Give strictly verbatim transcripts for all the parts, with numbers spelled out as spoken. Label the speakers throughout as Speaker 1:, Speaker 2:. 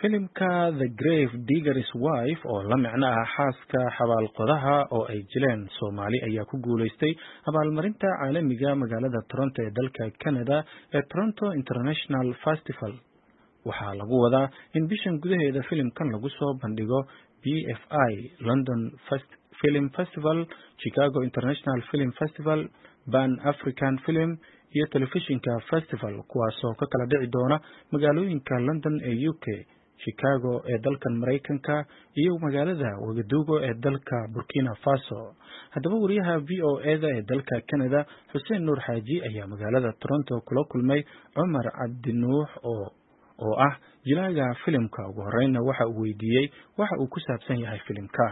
Speaker 1: filimka The Grave Digger's Wife oo la micno ah xaaska xabaalqodaha oo ay jileen Soomaali ayaa ku guuleystay abaalmarinta caalamiga magaalada Toronto ee dalka Canada ee Toronto International Festival. Waxaa lagu wadaa in bishan gudaheeda filimkan lagu soo bandhigo B F I London Film Festival, Chicago International Film Festival, Pan African Film iyo Telefishinka Festival kuwaasoo ka kala dhici doona magaalooyinka London ee U K, Chicago ee dalkan Mareykanka iyo magaalada Wagaduugo ee dalka Burkina Faso. Haddaba wariyaha V O A da ee dalka Canada Xuseen Nuur Xaaji ayaa magaalada Toronto kula kulmay Cumar Cabdinuux oo oo ah jilaaga filimka. Ugu horreynna waxa uu weydiiyey waxa uu ku saabsan yahay filimka.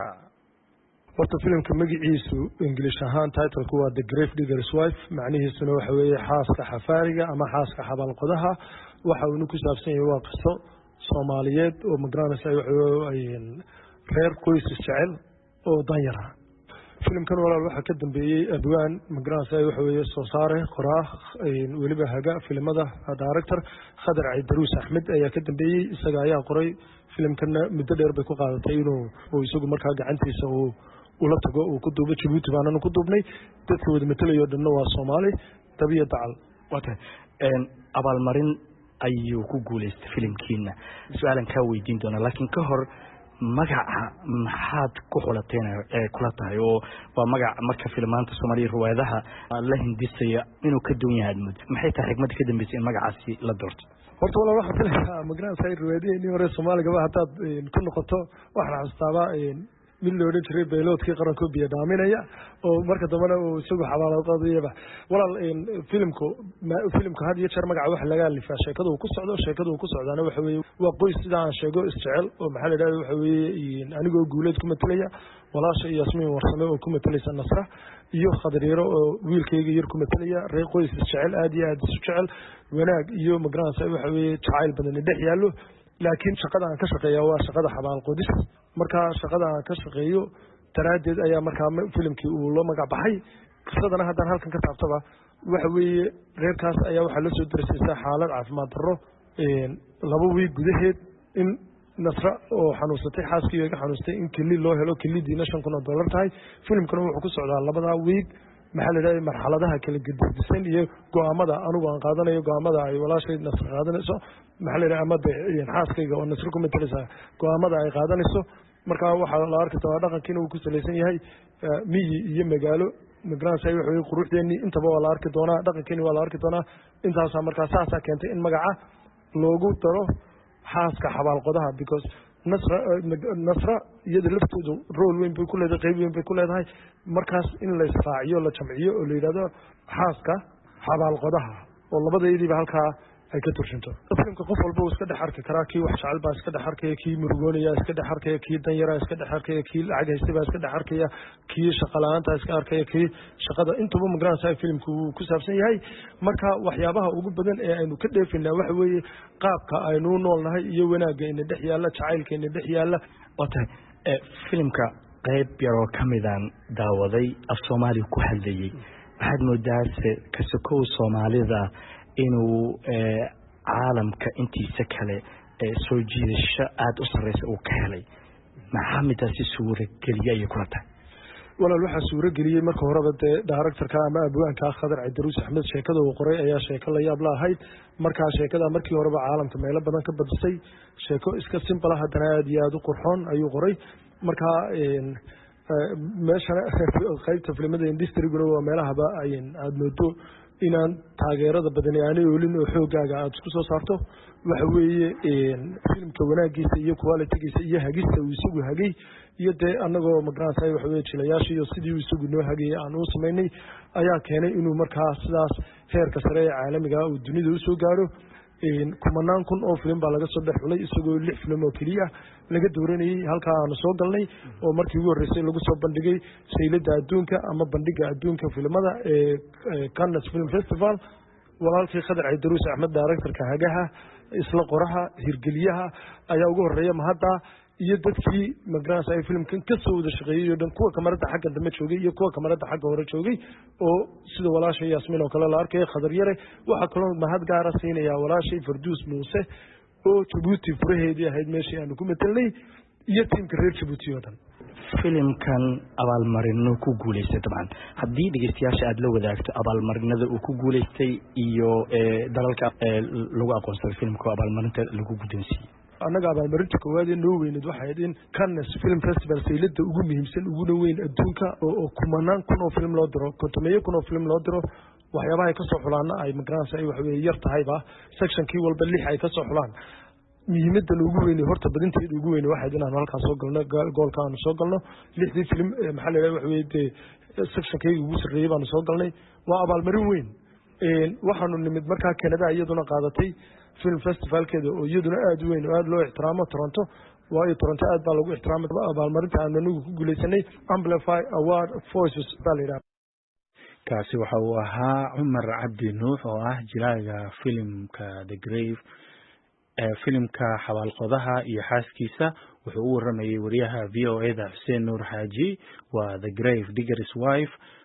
Speaker 2: horta filimka magaciisu English ahaan title-ku waa The Grave Digger's Wife, macnihiisuna waxa weeye xaaska xafaariga ama xaaska xabaalqodaha. waxa uu ku saabsan yahay waa qiso Soomaaliyeed oo magaranaysa ay reer qoys jecel oo danyar ah. filimkan walaal waxa ka dambeeyay adwaan magaranaysa waxa weeye soo saare qoraa waliba haga filimada director Khadar Ciidaruus Axmed ayaa ka dambeeyay. isaga ayaa qoray filimkan muddo dheer bay ku qaadatay inuu oo isagu markaa gacantiisa uu ula tago uu ku duubo Djibouti baana ku duubnay. dadka wada matalayo dhanna waa Soomaali dabiya dacal.
Speaker 3: wata een abaalmarin ayuu ku guuleystay filimkiina. su'aalan ka weydiin doona laakiin ka hor magaca maxaad ku xulateen ee kula tahay oo waa magac marka filmaanta Soomaaliya riwaayadaha la hindisaya inuu ka duwan yahay mud maxay tahay xigmad ka dambeysay in magacaasi la doorto?
Speaker 2: horta walaal waxa filimka magaranaysa riwaayadii hore Soomaaliga ba hadaad ku noqoto waxa xastaaba mid loo odhan jiray beeloodkii qaranka biyo dhaaminaya oo marka dambana uu isagu xabaalqodayba. walaal filimku filimka had iyo jeer magaca wax laga alifaa sheekada uu ku socdo sheekada uu ku socdaana waxa weeye waa qoys sida aan sheego isjecel oo maxaa la yiraahdaa waxa weeye anigoo guuleed ku matalaya walaasha iyo Yasmiin Warsame oo ku matalaysa Nasra iyo Khadriiro oo wiilkayga yar ku matalaya reer qoys isjecel aad iyo aad isu jecel wanaag iyo magaranaysa waxa weeye jacayl badan dhex yaalo. laakiin shaqada aan ka shaqeeyo waa shaqada xabaalqodis. marka shaqada aan ka shaqeeyo taraadeed ayaa markaa filimkii uu loo magac baxay. qisadana haddaan halkan ka taabtaba waxa weeye reerkaas ayaa waxaa la soo darsaysaa xaalad caafimaad darro laba wiig gudaheed in Nasra oo xanuunsatay xaaskii iga xanuustay in kili loo helo kilidiina shan kun oo dollar tahay. filimkana wuxuu ku socdaa labada wiig maxaa la yiraahdaa marxaladaha kala gedisan iyo go'aamada anigu aan qaadanayo go'aamada ay walaashay Nasra qaadanayso maxaa la yiraahdaa amada xaaskayga oo Nasra ku mataleysa go'aamada ay qaadanayso. marka waxa la arki doonaa dhaqankiina uu ku saleysan yahay miyi iyo magaalo magaranaysa waxa weeye quruxdeeni intaba waa la arki doonaa dhaqankiina waa la arki doonaa. intaas markaa saasa keentay in magaca loogu daro xaaska xabaalqodaha because Nasra Nasra iyada lafteedu role weyn bay ku leedahay qayb weyn bay ku leedahay. markaas in la israaciyo la jamciyo oo la yiraahdo xaaska xabaalqodaha oo labadeediiba halkaa ay ka turjunto. filimka qof walba uu iska dhex arki karaa kii wax jecel baa iska dhex arkaya kii murugoonaya iska dhex arkaya kii danyara iska dhex arkaya kii lacag haysta baa iska dhex arkaya kii shaqo la'aanta iska arkaya kii shaqada intuba magaranaysa filimku uu ku saabsan yahay. marka waxyaabaha ugu badan ee aynu ka dheefinaa waxa weeye qaabka aynu noolnahay iyo wanaagga in dhex yaala jacaylka in dhex yaala.
Speaker 3: wata ee filimka qayb yar oo kamidaan daawaday af Soomaali ku hadlayay waxaad moodaa ka sokow Soomaalida inuu caalamka intiisa kale soo jiidasho aad u sareysa uu ka helay. maxaa midaasi suura geliyay kula tahay?
Speaker 2: walaal waxa suura geliyay marka horeba de directorka ama abwaanka Khadar Ciidaruus Axmed sheekada uu qoray ayaa sheeko la yaab lahayd. marka sheekada markii horeba caalamka meelo badan ka badisay sheeko iska simple ah haddana aad iyo aad u qurxoon ayuu qoray. marka meesha qaybta filimada industry-guna waa meelahaba aad moodo inaan taageerada badan aanay oolin oo xoogaaga aad isku soo saarto. waxa weeye filimka wanaagiisa iyo quality-giisa iyo hagista uu isagu hagay iyo dee annagoo magaranaysa waxa weeye jilayaasha iyo sidii uu isagu noo hagayay aan u samaynay ayaa keenay inuu markaa sidaas heerka sare ee caalamiga uu dunida u soo gaaro. kumanaan kun oo filim baa laga soo dhex xulay isagoo lix filim oo keliya laga dooranayay. halkaa aanu soo galnay oo markii ugu horreysay lagu soo bandhigay saylada adduunka ama bandhiga adduunka filimada ee Cannes Film Festival. walaalkii Khadar Ciidaruus Axmed directorka hagaha isla qoraha hirgeliyaha ayaa ugu horeeya mahadda iyo dadkii magaranaysa ay filimkan ka soo wada shaqeeyay dhan kuwa kamarada xagga dambe joogay iyo kuwa kamarada xagga hore joogay oo sida walaashay Yasmiin oo kale la arkay Khadar yare waxa kale mahad gaar ah siinaya walaashay Farduus Muuse oo Djibouti furaheedii ahayd meeshii aanu ku metelnay iyo tiimka reer Djibouti oo dhan.
Speaker 3: filimkan abaalmarino ku guuleystay dabcan haddii dhageystayaasha aad la wadaagto abaalmarinada uu ku guuleystay iyo dalalka lagu aqoonsaday filimka abaalmarinta lagu guddoonsiiyey.
Speaker 2: annaga abaalmarinta koowaad ee noo weyneed waxay ahayd in Cannes Film Festival saylada ugu muhiimsan uguna weyn adduunka oo kumanaan kun oo film loo diro kontomeeyo kun oo film loo diro waxyaabaha ay ka soo xulaana ay migrants ay wax weey yar tahayba sectionkii walba lix ay ka soo xulaan muhiimadda ugu weyn horta badinteedu ugu weyn waxay inaan halkaas soo galno goolka aan soo galno lixdii film maxaa la yiraahdaa wax weey sectionkii ugu sareeyay baan soo galnay waa abaalmarin weyn een waxaanu nimid markaa Canada iyaduna qaadatay film festivalkeeda oo iyaduna aad weyn oo aad loo ixtiraamo Toronto waayo Toronto aad baa lagu ixtiraamay abaalmarinta aan anagu ku guuleysanay Amplify Award Voices Balida.
Speaker 1: kaasi waxa uu ahaa Cumar Cabdi Nuux oo ah jiraaga filimka The Grave ee filimka xawaalqodaha iyo xaaskiisa wuxuu u waramayay wariyaha V O A da Xuseen Nuur Xaaji waa The Grave Digger's Wife